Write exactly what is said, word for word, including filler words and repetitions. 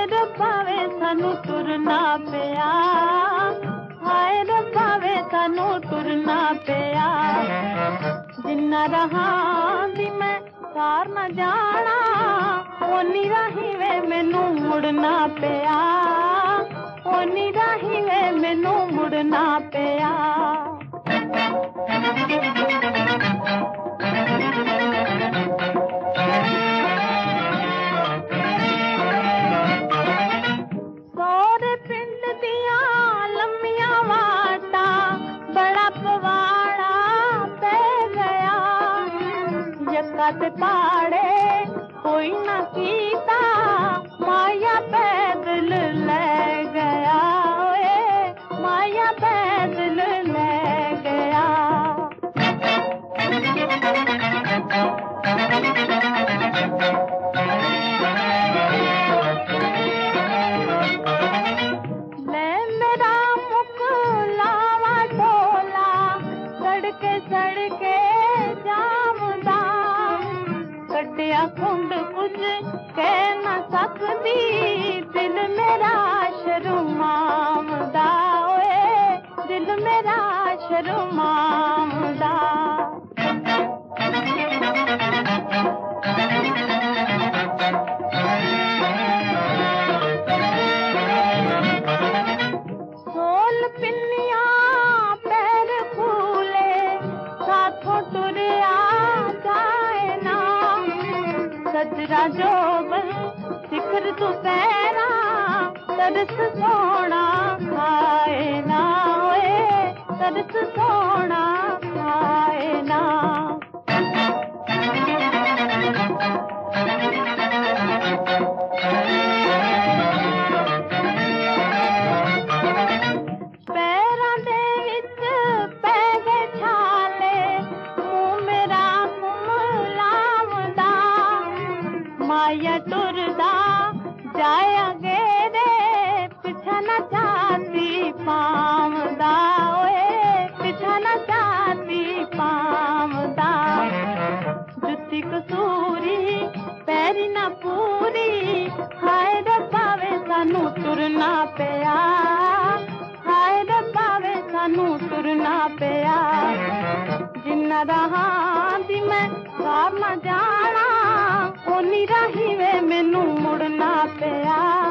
ਹਾਏ ਰੱਬਾ ਵੇ ਸਾਨੂੰ ਤੁਰਨਾ ਪਿਆ, ਹਾਏ ਰੱਬਾ ਵੇ ਸਾਨੂੰ ਤੁਰਨਾ ਪਿਆ। ਜਿੰਨਾ ਰਹਾਂ ਦੀ ਮੈਂ ਸਾਰ ਨਾ ਜਾਣਾ, ਓਨੀ ਰਾਹੀਂ ਵੇ ਮੈਨੂੰ ਮੁੜਨਾ ਪਿਆ, ਓਨੀ ਰਾਹੀਂ ਵੇ ਮੈਨੂੰ ਮੁੜਨਾ ਪਿਆ। ਸੋਹਰੇ ਪਿੰਡ ਦੀਆਂ ਲੰਮੀਆਂ ਵਾਟਾਂ ਬੜਾ ਪਵਾੜਾ ਪੈ ਗਿਆ, ਯੱਕਾ ਤੇ ਪਾੜੇ ਕੋਈ ਨਾ ਕੀਤਾ, ਮਾਇਆ ਪੈਦਲ ਲੈ ਗਿਆ, ਓਏ ਮਾਇਆ ਪੈਦਲ ਲੈ ਗਿਆ। ਲੈ ਮੇਰਾ ਮੁਖ ਲਾਵਾ ਢੋਲਾ, ਸੜਕੇ ਸੜਕੇ ਜਾਮਦਾ, ਕੱਢਿਆ ਖੁੰਡ ਕੁਝ ਕਹਿ ਨਾ ਸਕਦੀ, ਦਿਲ ਮੇਰਾ ਸ਼ਰਮਾਉਂਦਾ, ਓਏ ਦਿਲ ਮੇਰਾ ਸ਼ਰਮਾਉਂਦਾ। ਸੋਲ ਪਿੰਨੀਆਂ ਪੈਰ ਖੂਲੇ, ਸਾਥੋਂ ਤੁਰਿਆ ਜਾਏ ਨਾ, ਸਜਰਾ ਜੋਬਨ ਸਿਖਰ ਦੁਪਹਿਰਾ, ਤਰਸ ਸੋਹਣਾ ਖਾਏ ਨਾ, ਓਏ ਤਰਸ ਸੋਹਣਾ ਖਾਏ ਨਾ। ਪੈਰਾਂ ਦੇ ਵਿੱਚ ਪੈ ਗਏ ਛਾਲੇ, ਮੂੰਹ ਮੇਰਾ ਕੁਮਲਾਉਂਦਾ, ਮਾਇਆ ਟੁਰਦਾ ਜਾਇਆ ਗੇਰੇ, ਪਿਛਾ ਨਾ ਚਾਹਤੀ ਪਾਉਂਦਾ, ਓਏ ਪਿਛਾ ਨਾ ਚਾਹਤੀ ਪਾਉਂਦਾ। ਜੁੱਤੀ ਕਸੂਰੀ ਪੈਰੀ ਨਾ ਪੂਰੀ, ਹਾਏ ਰੱਬਾ ਵੇ ਸਾਨੂੰ ਤੁਰਨਾ ਪਿਆ, ਹਾਏ ਰੱਬਾ ਵੇ ਸਾਨੂੰ ਤੁਰਨਾ ਪਿਆ। ਜਿੰਨਾ ਰਹਾਂ ਦੀ ਮੈਂ ਸਾਰ ਨਾ ਜਾਣਾ, ਓਨੀ ਰਾਹੀਂ ਵੇ ਮੈਨੂੰ ਮੁੜਨਾ ਪਿਆ।